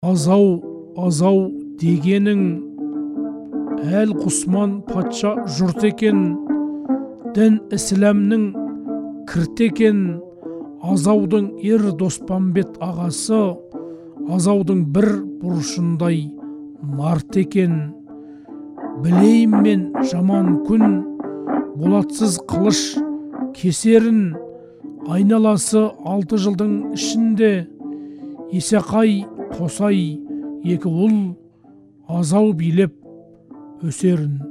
Азау, азау дегенің әл Құсман патша жұрт екен, дін Ісләмнің кірт екен. Азаудың ер Доспамбет ағасы, азаудың бір бұрышындай нарт екен. Білейм мен жаман күн, болатсыз қылыш кесерін, айналасы 6 жылдың ішінде. Исақай, Қосай екі ұл азау билеп өсерін.